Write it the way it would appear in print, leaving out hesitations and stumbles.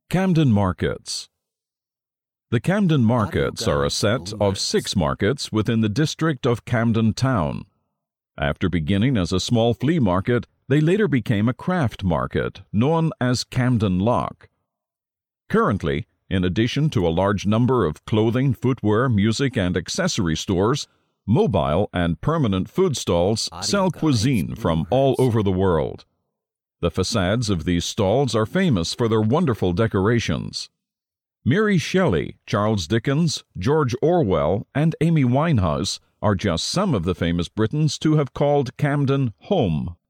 Camden Markets. The Camden Markets are a set of 6 markets within the district of Camden Town. After beginning as a small flea market, they later became a craft market known as Camden Lock. Currently, in addition to a large number of clothing, footwear, music, and accessory stores, mobile and permanent food stalls sell cuisine from all over the world. The facades of these stalls are famous for their wonderful decorations. Mary Shelley, Charles Dickens, George Orwell, and Amy Winehouse are just some of the famous Britons to have called Camden home.